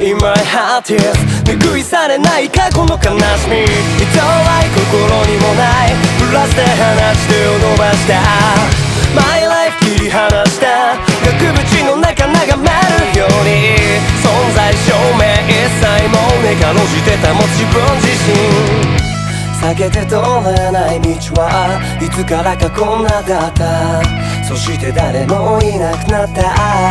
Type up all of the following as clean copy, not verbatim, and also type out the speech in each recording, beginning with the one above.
In my heart is 拭い去れない過去の悲しみ人は心にもないブラスで放ち手を伸ばした My life 切り離した額縁の中眺めるように存在証明一切もねかろじて保つ自分自身避けて通れない道はいつからかこんなだったそして誰もいなくなった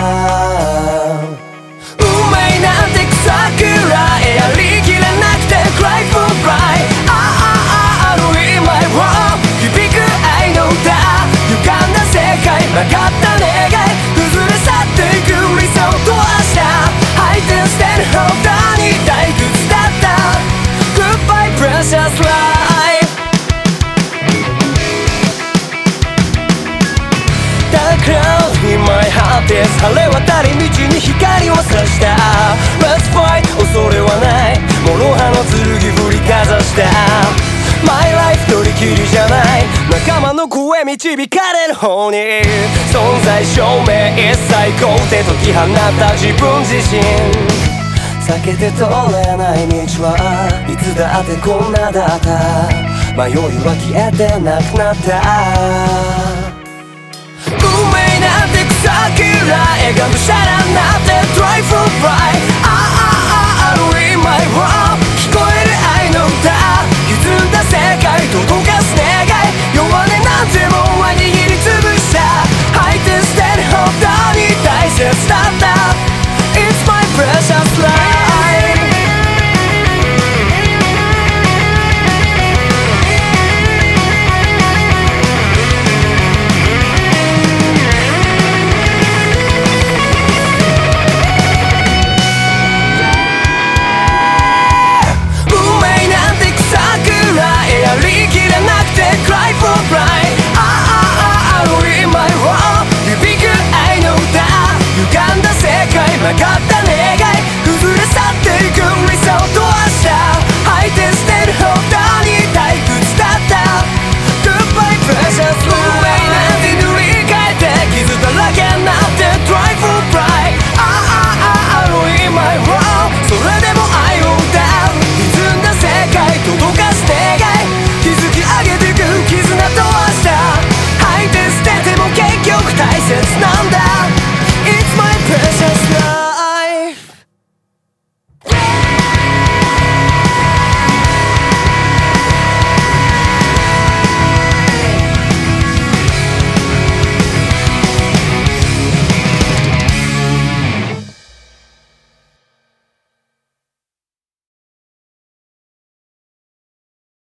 運命なんて草くらいやりきれなくて Cry for pride あの In my world 響く愛の歌歪んだ世界曲がった願い崩れ去っていく理想と明日吐いて捨てるほどに退屈だった Goodbye precious life だから In my heart is 晴れ渡り道に光を差した Let's fight 恐れはない諸刃の剣振りかざした My life 取り切りじゃない仲間の声導かれる方に存在証明一切肯定解き放った自分自身避けて通れない道はいつだってこんなだった迷いは消えてなくなった運命なんて草くらいがむしゃらになって Try for pride あの In my world 聞こえる愛の歌歪んだ世界届かす願い弱